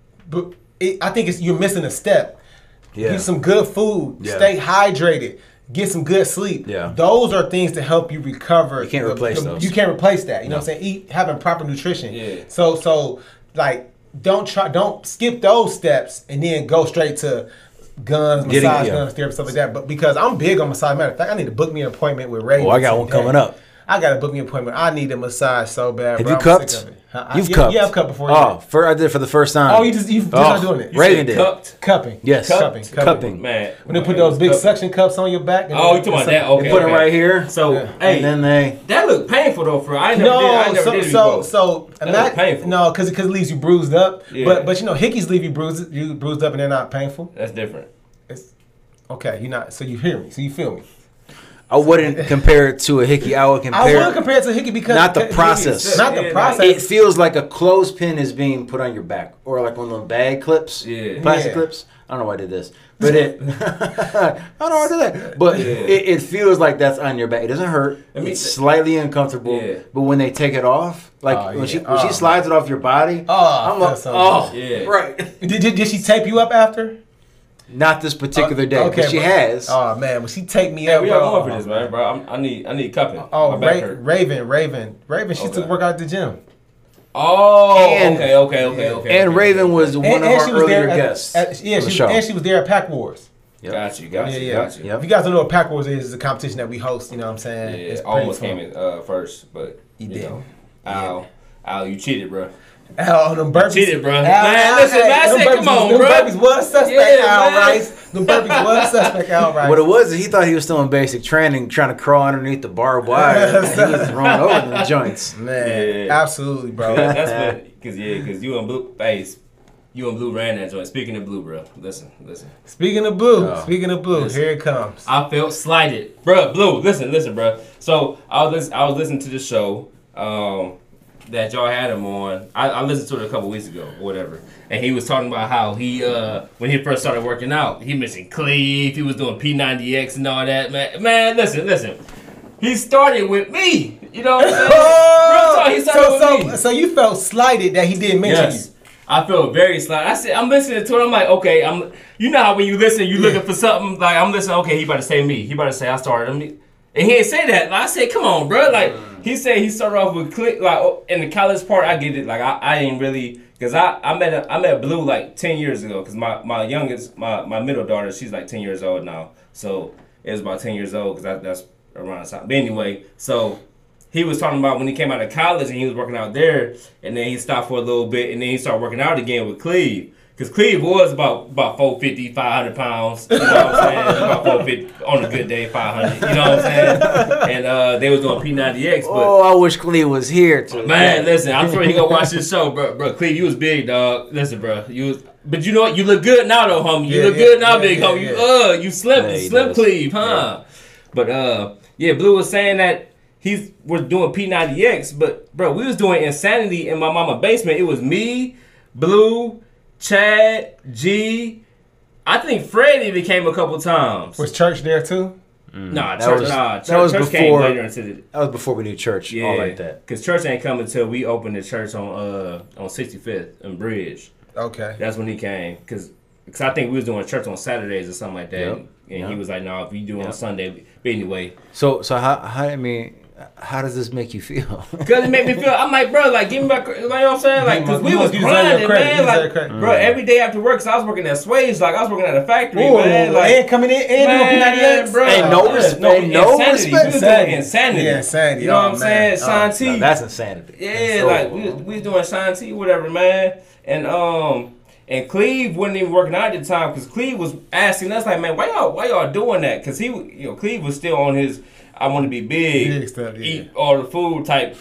A: I think you're missing a step. Yeah. Get some good food. Yeah. Stay hydrated. Get some good sleep. Yeah. Those are things to help you recover.
C: You can't replace those.
A: You can't replace that. You know what I'm saying? Having proper nutrition. Yeah. So like don't skip those steps and then go straight to guns, massage guns, therapy, stuff like that. But because I'm big on massage, matter of fact, I need to book me an appointment with Ray.
C: Oh, I got one coming up.
A: I got to book me an appointment. I need a massage so bad.
C: Have you cupped? You've cupped?
A: Yeah, I've cupped before.
C: Oh, I did it for the first time.
A: Oh, you just not doing it.
C: Raven did.
A: Cupping.
C: Yes.
A: Cupping.
B: Man.
A: When they put those big suction cups on your back.
B: Oh, you talking about that? Okay.
C: They put them right here.
B: So, hey.
C: And then
B: that looked painful though, for I never did it before.
A: So
B: painful.
A: No, because it leaves you bruised up. Yeah. But you know, hickeys leave you bruised up and they're not painful.
B: That's different.
A: Okay, you're not. So you hear me. So you feel me.
C: I wouldn't compare it to a hickey. I would compare
A: it to a hickey because
C: not the process.
A: Not the process.
C: It feels like a clothespin is being put on your back, or like one of those bag clips, plastic clips. I don't know why I did this, but I don't know why I did that. But it feels like that's on your back. It doesn't hurt. It's slightly uncomfortable. Yeah. But when they take it off, like when she slides it off your body, I'm like, right.
A: Did she tape you up after?
C: Not this particular day, but she has.
A: Oh man, when she take me up,
B: we are going for this, man, bro. I need cupping.
A: Oh, Raven, she took work out at the gym.
B: Oh, okay.
C: And Raven was one of our earlier guests.
A: She was there at Pack Wars.
B: Yep. Got you.
A: Yep. If you guys don't know what Pack Wars is, it's a competition that we host. You know what I'm saying?
B: Yeah, almost came in first, but
A: you did.
B: Al, you cheated, bro.
A: Al, them burpees.
B: Cheated, bro. Man, listen, man, I said, come on, bro.
A: Them burpees was suspect, Al Rice. Them burpees was suspect, Al Rice.
C: What it was is he thought he was still in basic training, trying to crawl underneath the barbed wire. And he was throwing over the joints.
A: Man, absolutely, bro.
B: That's what, because you and Blue ran that joint. Speaking of Blue, bro, listen.
A: Speaking of Blue, here it comes.
B: I felt slighted, bro. Blue, listen, bro. So I was listening to the show. That y'all had him on. I listened to it a couple weeks ago or whatever. And he was talking about how he, when he first started working out, he mentioned cleave, he was doing P90X and all that. Man, listen. He started with me. You know what I'm saying? Real talk, he started with me.
A: So you felt slighted that he didn't mention you?
B: I felt very slighted. I said, I'm listening to it. I'm like, okay, you know how when you listen, you looking for something. Like, I'm listening, okay, he about to say me. He about to say I started him. And he didn't say that. Like, I said, come on, bro. Like, he said he started off with like in the college part. I get it. Like, I ain't really, because I met Blue like 10 years ago. Because my youngest, my middle daughter, she's like 10 years old now. So it was about 10 years old because that's around the time. But anyway, so he was talking about when he came out of college and he was working out there, and then he stopped for a little bit, and then he started working out again with Cleve. Because Cleve was about 450, 500 pounds. You know what I'm saying? About 450 on a good day, 500. You know what I'm saying? And they was doing P90X. But,
C: I wish Cleve was here too.
B: Man, listen, I'm sure he gonna watch this show, bro. Cleve, you was big, dog. Listen, bro, you was. But you know what? You look good now, though, homie. You look good now, big homie. You slim Cleve, huh? Yeah. But Blue was saying that we're doing P90X, but bro, we was doing Insanity in my mama's basement. It was me, Blue, Chad, G. I think Fred even came a couple times.
A: Was Church there too?
B: Nah,
C: Church
B: came later into the.
C: That was before we knew Church.
B: Yeah,
C: all like that.
B: Because Church ain't coming until we opened the church on 65th and Bridge.
A: Okay.
B: That's when he came. Because I think we was doing church on Saturdays or something like that. Yep. And he was like, "No, if you do it on Sunday." But anyway.
C: So how does this make you feel?
B: Because it made me feel, I'm like, bro, like, give me back, you know what I'm saying? Like, because we was grinding, man. Like, bro, every day after work, because I was working at Sway's, like, I was working at a factory, man. Like,
A: and coming in, and
C: doing P90X, bro. Ain't no respect. No respect.
B: We was doing insanity.
A: Yeah, insanity.
B: You know what I'm saying? Shine T.
C: No, that's insanity.
B: Yeah, like, we was doing Shine T, whatever, man. And Cleve wasn't even working out at the time, because Cleve was asking us, like, man, why y'all doing that? Because Cleve was still on his, I want to be big stuff, eat all the food type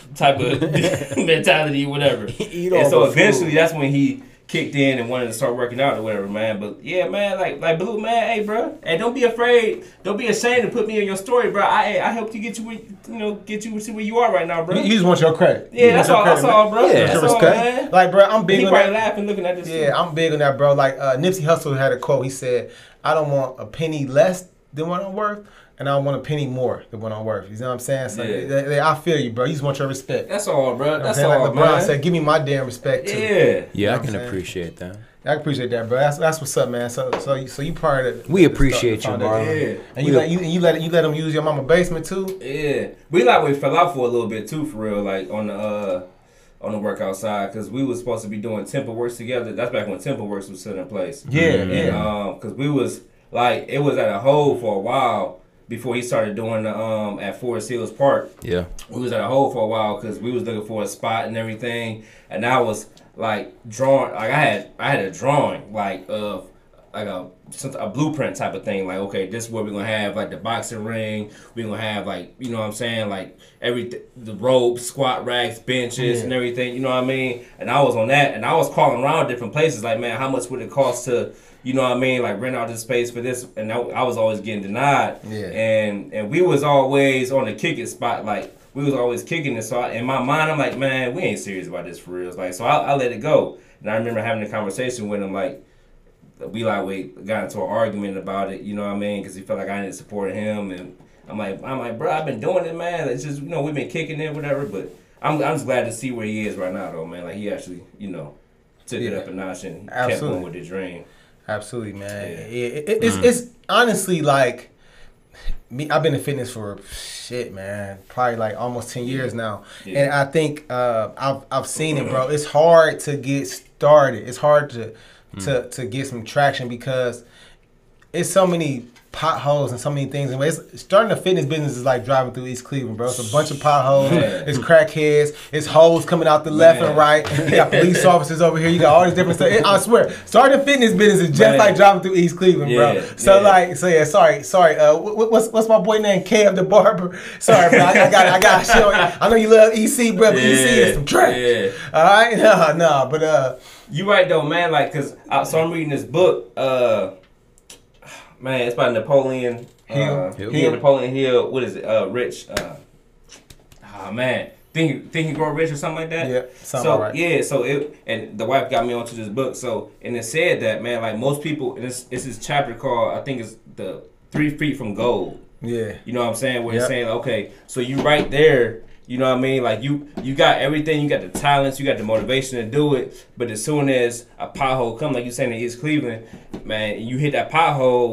B: of mentality, whatever. And so eventually that's when he kicked in and wanted to start working out or whatever, man. But yeah, man, like Blue, man, hey, bro, hey, don't be afraid, don't be ashamed to put me in your story, bro. I helped you get you to where you are right now, bro.
A: You just want your credit.
B: Yeah, that's all, bro.
C: Yeah,
B: that's all, man.
A: Like, bro, I'm big on that.
B: He probably laughing, looking at this.
A: Yeah, I'm big on that, bro. Like Nipsey Hussle had a quote. He said, "I don't want a penny less than what I'm worth, and I want a penny more than what I'm worth." You know what I'm saying? So I feel you, bro. You just want your respect.
B: That's all, bro. That's
A: all,
B: like
A: LeBron said, give me my damn respect, too.
C: Yeah, I can appreciate that.
A: I can appreciate that, bro. That's what's up, man. So you part of
C: we appreciate you, Marlon.
A: Yeah. And you let them use your mama basement, too?
B: Yeah. We fell out for a little bit, too, for real, like, on the work outside, because we was supposed to be doing Temple Works together. That's back when Temple Works was still in place.
A: Yeah,
B: because we was, like, it was at a hold for a while before he started doing the at Forest Hills Park.
C: Yeah.
B: We was at a hold for a while because we was looking for a spot and everything. And I was like drawing, like I had a drawing like of like a blueprint type of thing. Like, okay, this is where we're gonna have like the boxing ring. We're gonna have like, you know what I'm saying, like the ropes, squat racks, benches, and everything. You know what I mean? And I was on that, and I was calling around different places. Like, man, how much would it cost to, you know what I mean, like rent out this space for this? And I was always getting denied.
A: Yeah.
B: And we was always on the kicking spot. Like, we was always kicking it. So in my mind, I'm like, man, we ain't serious about this for real. Like, so I let it go. And I remember having a conversation with him, like, we got into an argument about it, you know what I mean? Because he felt like I didn't support him. And I'm like, bro, I've been doing it, man. It's just, you know, we've been kicking it, whatever. But I'm just glad to see where he is right now, though, man. Like, he actually, you know, took it up a notch and kept going with his dream.
A: Absolutely, man. Yeah. It's honestly like me. I've been in fitness for man, probably like almost 10 years now, and I think I've seen it, bro. It's hard to get started. It's hard to get some traction because it's so many potholes and so many things. And starting a fitness business is like driving through East Cleveland, bro. It's a bunch of potholes. It's crackheads. It's hoes coming out the left and right. You got police officers over here. You got all this different stuff. I swear, starting a fitness business is just like driving through East Cleveland, bro. So sorry. What's my boy name? Kev the barber. Sorry, bro. I got to show you. I know you love EC, bro, but EC is some trash. Yeah. All right? No, but
B: you right though, man. Like, cause so I'm reading this book. Man, it's by Napoleon Hill. Napoleon Hill. What is it? Rich. Man. Think you grow rich or something like that?
A: Yeah.
B: So
A: right.
B: Yeah. So and the wife got me onto this book. So and it said that, man, like most people, and it's this chapter called, I think it's the 3 feet from gold.
A: Yeah.
B: You know what I'm saying? Where it's saying, okay, so you right there. You know what I mean? Like, you got everything. You got the talents. You got the motivation to do it. But as soon as a pothole comes, like you saying in East Cleveland, man, you hit that pothole,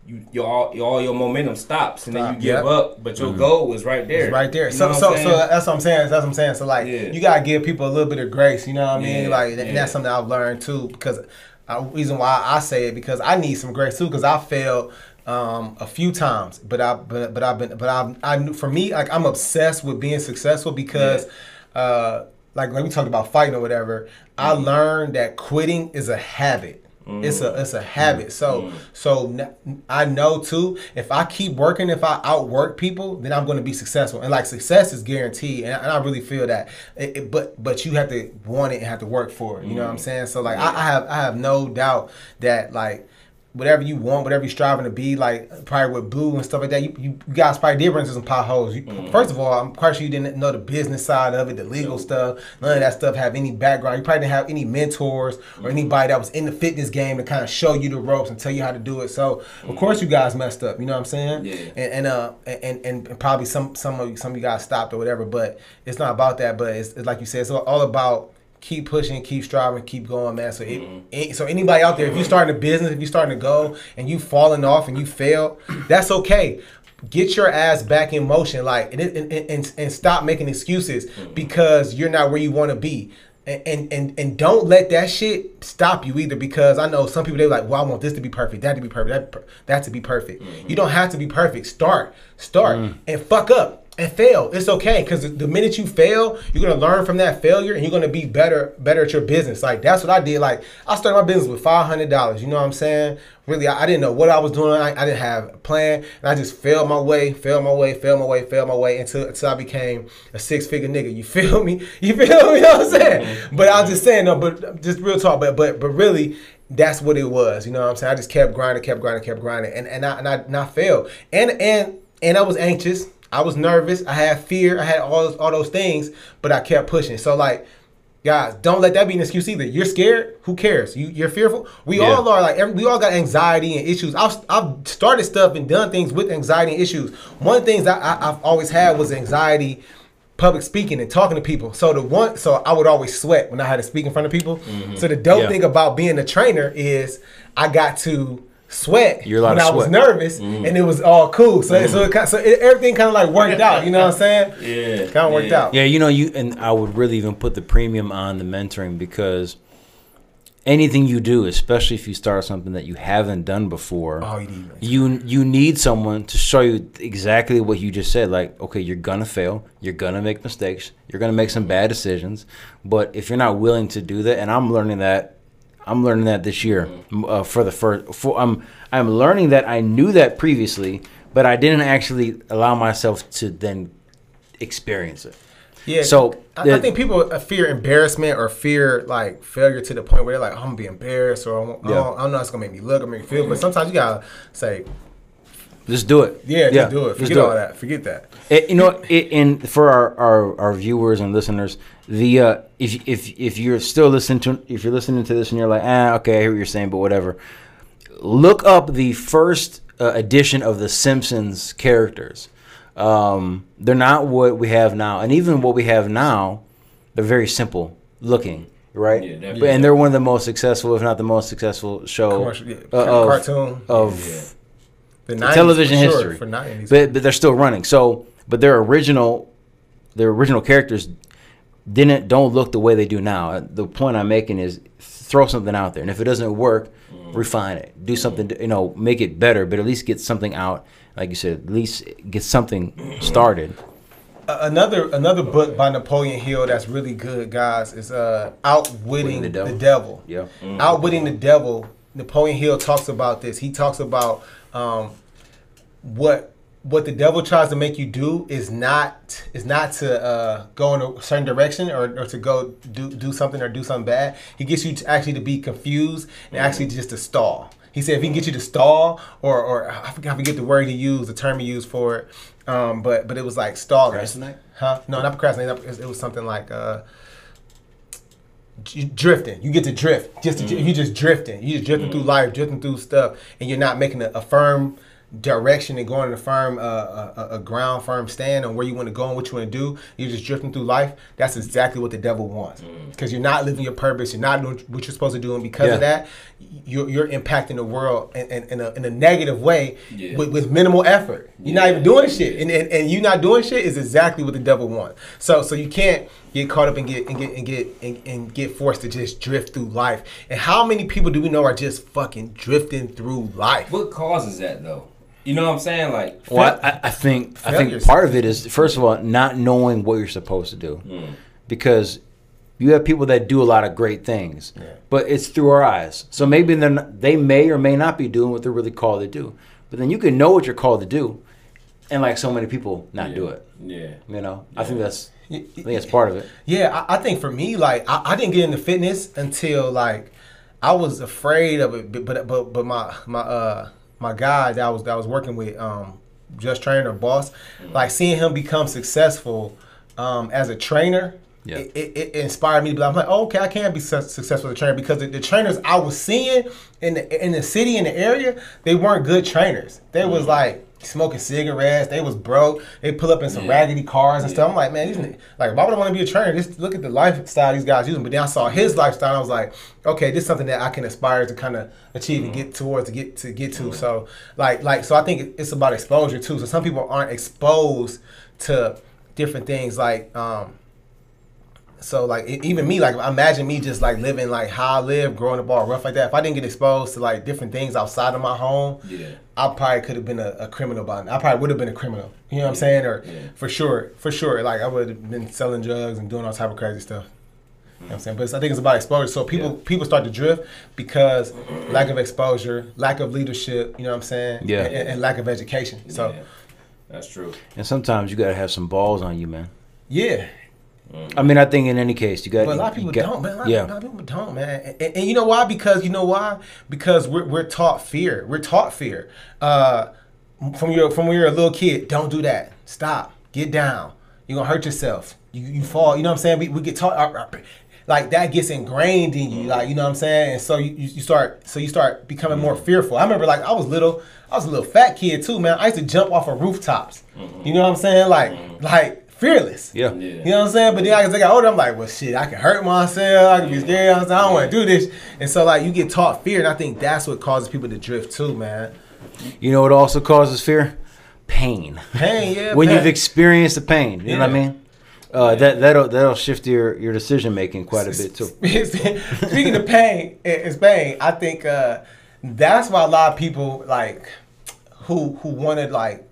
B: all your momentum stops, and then you give up. But your goal was right there.
A: It's right there. So that's what I'm saying. That's what I'm saying. So like, you gotta give people a little bit of grace. You know what I mean? Like, and that's something I've learned too. Because reason why I say it, because I need some grace too. Because I failed a few times, but for me, like, I'm obsessed with being successful because like we talked about fighting or whatever. I learned that quitting is a habit. It's a habit. So I know too, if I keep working, if I outwork people, then I'm going to be successful. And like, success is guaranteed, and I really feel that. But you have to want it and have to work for it. You know what I'm saying? So like, I have no doubt that like, whatever you want, whatever you're striving to be, like probably with Blue and stuff like that, you guys probably did run into some potholes. First of all, I'm quite sure you didn't know the business side of it, the legal stuff. None of that stuff have any background. You probably didn't have any mentors or anybody that was in the fitness game to kind of show you the ropes and tell you how to do it. So of course you guys messed up. You know what I'm saying? Yeah. And probably some of you guys stopped or whatever. But it's not about that. But it's like you said, it's all about keep pushing, keep striving, keep going, man. So so anybody out there, if you're starting a business, if you're starting to go and you falling off and you fail, that's okay. Get your ass back in motion, like, and stop making excuses because you're not where you want to be. And don't let that shit stop you either, because I know some people, they're like, well, I want this to be perfect, that to be perfect, that to be perfect. You don't have to be perfect. Start and fuck up. And fail. It's okay, because the minute you fail, you're gonna learn from that failure, and you're gonna be better at your business. Like, that's what I did. Like, I started my business with $500. You know what I'm saying? Really, I didn't know what I was doing. I didn't have a plan, and I just failed my way until I became a 6-figure nigga. You feel me? You know what I'm saying? But I was just saying, no, but just real talk. But really, that's what it was. You know what I'm saying? I just kept grinding, and I failed, and I was anxious. I was nervous. I had fear. I had all those things, but I kept pushing. So like, guys, don't let that be an excuse either. You're scared. Who cares? You're fearful. We all are. Like, we all got anxiety and issues. I've started stuff and done things with anxiety and issues. One of the things I've always had was anxiety, public speaking and talking to people. So I would always sweat when I had to speak in front of people. So the dope thing about being a trainer is I got to sweat when I was nervous, and it was all cool. So everything kind of like worked out. You know what I'm saying? Yeah, kind of worked out.
C: Yeah, and I would really even put the premium on the mentoring, because anything you do, especially if you start something that you haven't done before, you need someone to show you exactly what you just said. Like, okay, you're gonna fail, you're gonna make mistakes, you're gonna make some bad decisions, but if you're not willing to do that, and I'm learning that this year I'm learning that I knew that previously, but I didn't actually allow myself to then experience it.
A: Yeah. So I think people fear embarrassment or fear like failure to the point where they're like, I'm gonna be embarrassed, or I don't know, it's gonna make me look or make me feel. But sometimes you gotta say,
C: just do it.
A: Yeah, just do it. Forget all that. Forget that.
C: And for our viewers and listeners, if you're still listening to this and you're like, okay, I hear what you're saying, but whatever. Look up the first edition of the Simpsons characters. They're not what we have now, and even what we have now, they're very simple looking, right? Yeah, definitely. And they're one of the most successful, if not the most successal show
A: cartoon
C: of the 90s, television history.
A: For 90s.
C: But they're still running. So, but their original characters don't look the way they do now. The point I'm making is throw something out there, and if it doesn't work, refine it. Do something to, make it better, but at least get something out. Like you said, at least get something started.
A: Another book by Napoleon Hill that's really good, guys, is Outwitting the Devil. Yeah. Outwitting the Devil. Napoleon Hill talks about this. He talks about what the devil tries to make you do is not to go in a certain direction or to go do something or do something bad. He gets you to be confused and actually just to stall. He said if he can get you to stall or I forget the word he used, the term he used for it, but it was like stalling.
C: Procrastinate?
A: Huh? No, not procrastinate. It was something like drifting. You get to drift. You're just drifting. You're just drifting through life, drifting through stuff, and you're not making a firm direction and going in a firm, a ground firm stand on where you want to go and what you want to do. You're just drifting through life. That's exactly what the devil wants. Because you're not living your purpose. You're not doing what you're supposed to do, and because of that, you're impacting the world in a negative way with minimal effort. You're not even doing shit, and you not doing shit is exactly what the devil wants. So you can't get caught up and get forced to just drift through life. And how many people do we know are just fucking drifting through life?
B: What causes that though? You know what I'm saying? Like,
C: well, I think part of it is, first of all, not knowing what you're supposed to do, because you have people that do a lot of great things, but it's through our eyes. So maybe they may or may not be doing what they're really called to do. But then you can know what you're called to do, and like so many people, not do it. Yeah, you know, I think that's part of it.
A: Yeah, I think for me, like I didn't get into fitness until like I was afraid of it, but my guy that I was working with, Just Trainer boss, like seeing him become successful as a trainer, it inspired me to be like, I'm like, oh, okay, I can be successful as a trainer, because the trainers I was seeing in the city, in the area, they weren't good trainers. They was like smoking cigarettes, they was broke, they pull up in some raggedy cars and stuff. I'm like, man, like, why would I want to be a trainer? Just look at the lifestyle these guys using. But then I saw his lifestyle, and I was like, okay, this is something that I can aspire to kind of achieve and get towards, to get to. So so I think it's about exposure too. So some people aren't exposed to different things, like so like even me, like imagine me just like living like how I live, growing up all rough like that. If I didn't get exposed to like different things outside of my home, I probably could have been a criminal by now. I probably would have been a criminal. You know what I'm saying? Or for sure, like I would have been selling drugs and doing all type of crazy stuff. You know what I'm saying? But I think it's about exposure. So people start to drift because lack of exposure, lack of leadership, you know what I'm saying?
C: Yeah.
A: And lack of education. So
B: that's true.
C: And sometimes you gotta have some balls on you, man.
A: Yeah.
C: I mean, I think in any case, you got.
A: But a lot of people don't, man. A lot of people don't, man. And you know why? Because we're taught fear. We're taught fear. From when you're a little kid, don't do that. Stop. Get down. You're gonna hurt yourself. You fall. You know what I'm saying? We get taught. Like that gets ingrained in you. Like, you know what I'm saying? And so you start becoming more fearful. I remember, like, I was a little fat kid too, man. I used to jump off of rooftops. You know what I'm saying? Like fearless. Yeah. You know what I'm saying? But then as I got older, I'm like, well, shit, I can hurt myself. I can be scared. I don't want to do this. And so, like, you get taught fear, and I think that's what causes people to drift too, man.
C: You know what also causes fear? Pain.
A: Pain, yeah.
C: When you've experienced the pain, you know what I mean? That'll shift your decision making quite a bit too.
A: Speaking of pain, it's pain. I think that's why a lot of people like who wanted like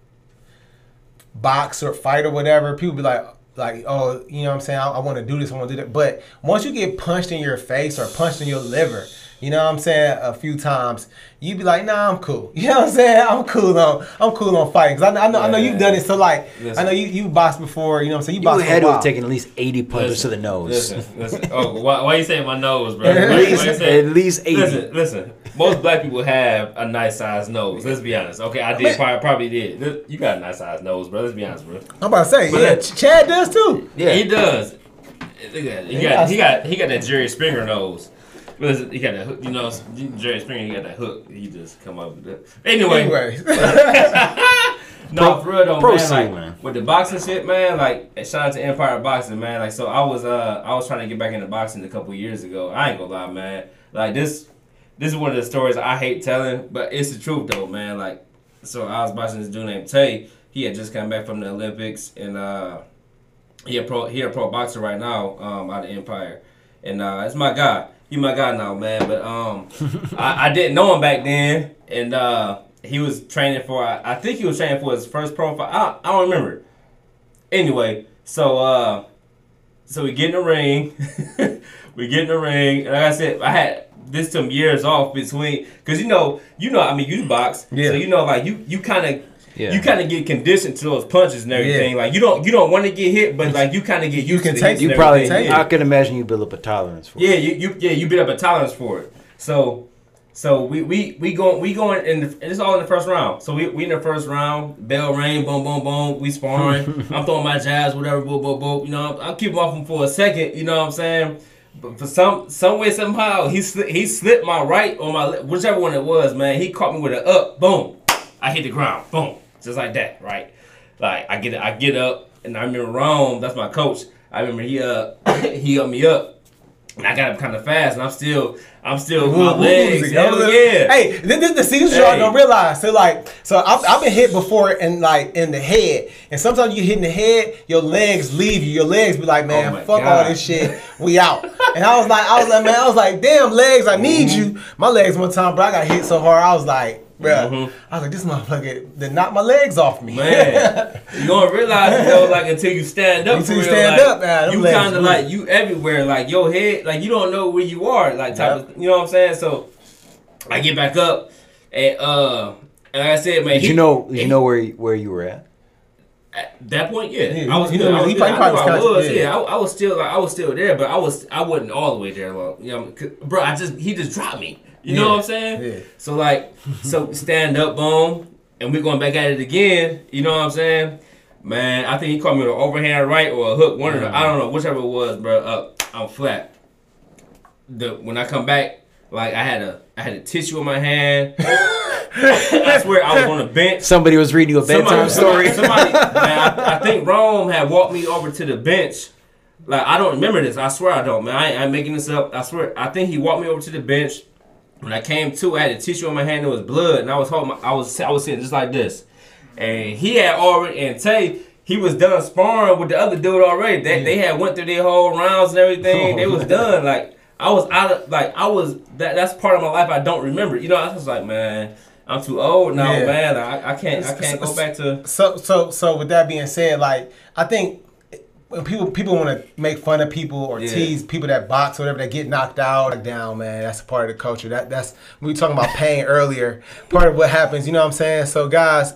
A: box or fight or whatever, people be like, oh, you know what I'm saying? I want to do this, I want to do that. But once you get punched in your face or punched in your liver, you know what I'm saying, a few times, you be like, nah, I'm cool. You know what I'm saying? I'm cool on fighting. Because I know you've done it. So, like, listen, I know you boxed before, you know what I'm saying?
C: You had to have taken at least 80 punches to the nose.
B: Listen. Oh, why you saying my nose, bro?
C: At least 80.
B: Listen. Most black people have a nice sized nose. Let's be honest. Okay, I did. Probably did. You got a nice sized nose, bro. Let's be honest, bro.
A: I'm about to say, Chad does too.
B: Yeah, he does. He got that Jerry Springer nose. He got that hook, you know, Jerry Springer, he got that hook. He just come up with that. Anyway. No, for real though, man. With the boxing shit, man, like, shout out to Empire Boxing, man. Like, so I was trying to get back into boxing a couple years ago. I ain't gonna lie, man. Like, this is one of the stories I hate telling, but it's the truth though, man. Like, so I was boxing this dude named Tay. He had just come back from the Olympics, and he a pro boxer right now out of Empire. And it's my guy. He my guy now, man. But I didn't know him back then, and he was training for. I think he was training for his first pro fight. I don't remember. Anyway, so we get in the ring. And like I said, I had some years off between, because you know, I mean, you box, so you know, like you kind of. Yeah. You kind of get conditioned to those punches and everything. Yeah. Like you don't want to get hit, but like you kind of get used to it.
C: You probably take it. I can imagine you build up a tolerance for
B: it. You build up a tolerance for it. So we going and it's all in the first round. So we in the first round. Bell ring, boom, boom, boom. We sparring. I'm throwing my jabs, whatever, boom, boom, boom. You know, I'm keeping off him for a second. You know what I'm saying? But for some way, somehow he slipped my right or my left, whichever one it was, man. He caught me with an up, boom. I hit the ground, boom, just like that, right? Like I get up, and I remember Rome, that's my coach. I remember he helped me up. And I got up kind of fast, and I'm still my legs. Hell yeah!
A: Hey, this the secret y'all don't realize. So I've been hit before in the head, and sometimes you hit in the head, your legs leave you. Your legs be like, man, fuck all this shit, we out. And I was like, damn legs, I need you. My legs one time, bro, I got hit so hard, I was like, bro, I was like, this motherfucker did knock my legs off me.
B: Man, you gonna realize though, like until you stand up.
A: Until you stand up, man.
B: You kind of like you everywhere, like your head, like you don't know where you are, like type of, you know what I'm saying? So I get back up, and like I said, man,
C: did you know where you were at?
B: At that point, yeah,
A: I was
B: still there, but I wasn't all the way there. Long, you know, bro, he just dropped me. You know what I'm saying? Yeah. So stand up, boom, and we're going back at it again. You know what I'm saying? Man, I think he called me with an overhand right or a hook, one of the, I don't know, whichever it was, bro. I'm flat. When I come back, like I had a tissue in my hand. I swear I was on the bench.
C: Somebody was reading you a bedtime story.
B: Somebody, man, I think Rome had walked me over to the bench. Like I don't remember this. I swear I don't, man. I ain't making this up. I swear. I think he walked me over to the bench. When I came to, I had a tissue in my hand. It was blood, and I was holding. I was sitting just like this, and he had already. And Tay, he was done sparring with the other dude already. They had went through their whole rounds and everything. They was done. Like I was out of. Like I was. That's part of my life I don't remember. You know, I was like, man, I'm too old now, man. I can't go back to.
A: So with that being said, like I think. When people want to make fun of people or tease people that box or whatever, that get knocked out, down, man, that's a part of the culture. That's we were talking about pain earlier. Part of what happens, you know what I'm saying? So guys,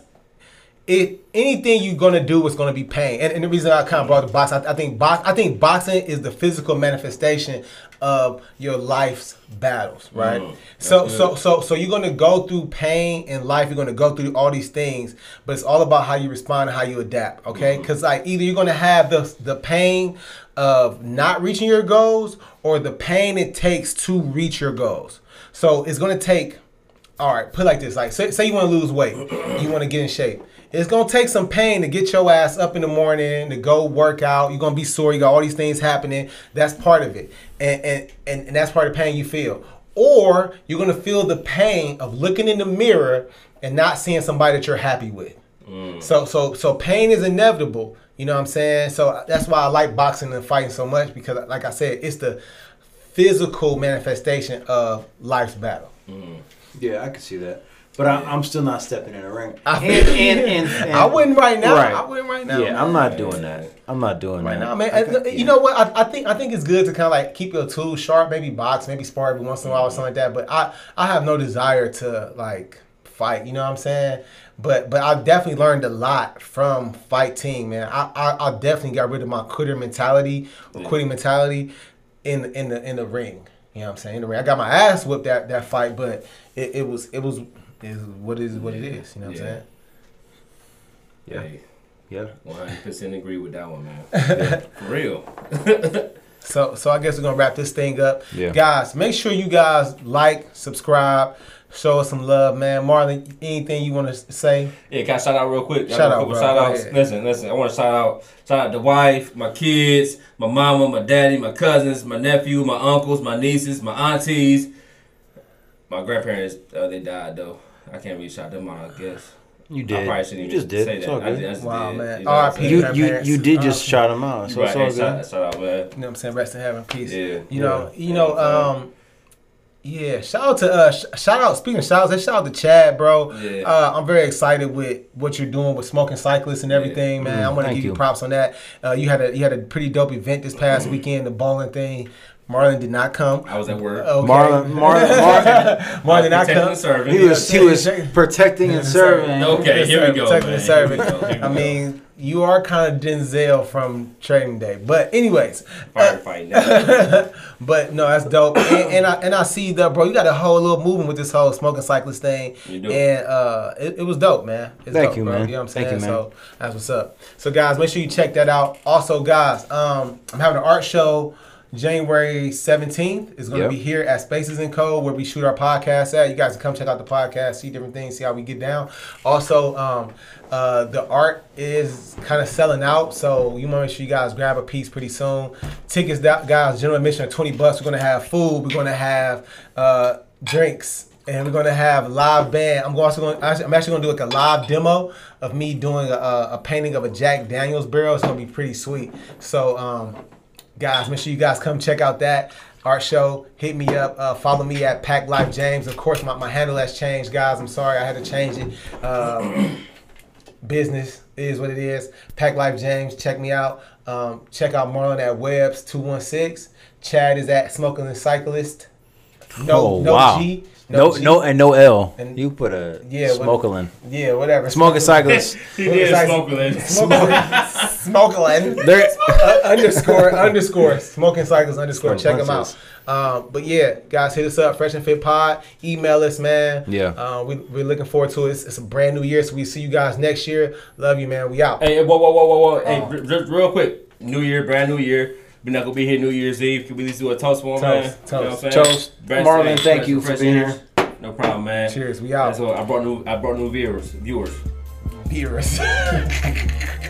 A: anything you're gonna do is gonna be pain. And the reason I kind of brought the box, I think boxing is the physical manifestation of your life's battles, right? So you're gonna go through pain in life. You're gonna go through all these things, but it's all about how you respond and how you adapt. Okay, because like either you're gonna have the pain of not reaching your goals or the pain it takes to reach your goals. So it's gonna take. All right, put it like this. Like say you want to lose weight, you want to get in shape. It's going to take some pain to get your ass up in the morning, to go work out. You're going to be sore. You got all these things happening. That's part of it. And that's part of the pain you feel. Or you're going to feel the pain of looking in the mirror and not seeing somebody that you're happy with. So pain is inevitable. You know what I'm saying? So that's why I like boxing and fighting so much, because like I said, it's the physical manifestation of life's battle.
C: Yeah, I can see that. But I'm still not stepping in a ring.
A: And I wouldn't right now.
C: Right.
A: I wouldn't right now.
C: Yeah, I'm not doing that. I'm not doing
A: right
C: that.
A: now, man. You know what? I think it's good to kind of like keep your tools sharp. Maybe box, maybe spar every once in a while or something like that. But I have no desire to like fight. You know what I'm saying? But I definitely learned a lot from fighting, man. I definitely got rid of my quitter mentality or quitting mentality in the ring. You know what I'm saying? In the ring, I got my ass whipped that fight, but it was. Is what it is. You know what I'm saying?
B: Yeah. 100% agree with that one, man. For real.
A: So I guess we're gonna wrap this thing up.
C: Yeah.
A: Guys, make sure you guys like, subscribe, show us some love, man. Marlon, anything you want to say?
B: Yeah, can I shout out real quick?
A: Shout out, bro.
B: Shout outs. Listen. I want to shout out the wife, my kids, my mama, my daddy, my cousins, my nephew, my uncles, my nieces, my aunties. My grandparents, they died though. I can't really shout them out, I guess.
C: You did.
B: I probably shouldn't even say that. I just
A: wow,
B: did.
A: man.
B: You know
C: you did just shout them out. So
B: right,
C: it's all good.
B: Shout out, man.
A: You know what I'm saying? Rest in heaven, peace.
B: Yeah.
A: Yeah. Shout out. Speaking of shout out to Chad, bro.
B: Yeah.
A: I'm very excited with what you're doing with Smoking Cyclists and everything, man. I want to give you props on that. You had a pretty dope event this past weekend, the bowling thing. Marlon did not come.
B: I was at work.
A: Okay.
B: Marlon
A: did not come.
C: He was protecting and serving.
B: Okay, here we go.
A: Protecting and serving. I mean, you are kind of Denzel from Training Day, but anyways.
B: Firefighting.
A: But no, that's dope. And I see that, bro. You got a whole little movement with this whole Smoking Cyclist thing.
B: You do.
A: And it was dope, man.
C: Thank you,
A: bro.
C: man.
A: You know what I'm saying?
C: Thank you, man.
A: So that's what's up. So guys, make sure you check that out. Also, guys, I'm having an art show January 17th is going to be here at Spaces & Co, where we shoot our podcast at. You guys can come check out the podcast, see different things, see how we get down. Also, the art is kind of selling out, so you want to make sure you guys grab a piece pretty soon. Tickets, guys, general admission are $20. We're going to have food. We're going to have drinks. And we're going to have live band. I'm actually going to do like a live demo of me doing a painting of a Jack Daniels barrel. It's going to be pretty sweet. So, guys, make sure you guys come check out that art show. Hit me up. Follow me at Pack Life James. Of course, my handle has changed, guys. I'm sorry. I had to change it. Business is what it is. Pack Life James. Check me out. Check out Marlon at Webbs 216. Chad is at Smoking the Cyclist. No G.
C: No L. And you put a Smokelin.
A: Yeah, whatever.
C: Smoking Cyclist.
B: He did Smokelin.
A: Smokelin. Underscore. Smoking Cyclist _ Check them out. But yeah, guys, hit us up. Fresh and Fit Pod. Email us, man.
C: Yeah.
A: We're looking forward to it. It's a brand new year, so we see you guys next year. Love you, man. We out.
B: Hey, whoa. Hey, just real quick. New year, brand new year. We're not gonna be here New Year's Eve. Can we at least do a toast for him, man?
A: Toast.
B: You know what I'm
C: Toast. Marlon, thank you for being here.
B: No problem, man.
A: Cheers. We out.
B: So I brought new viewers.
A: Viewers.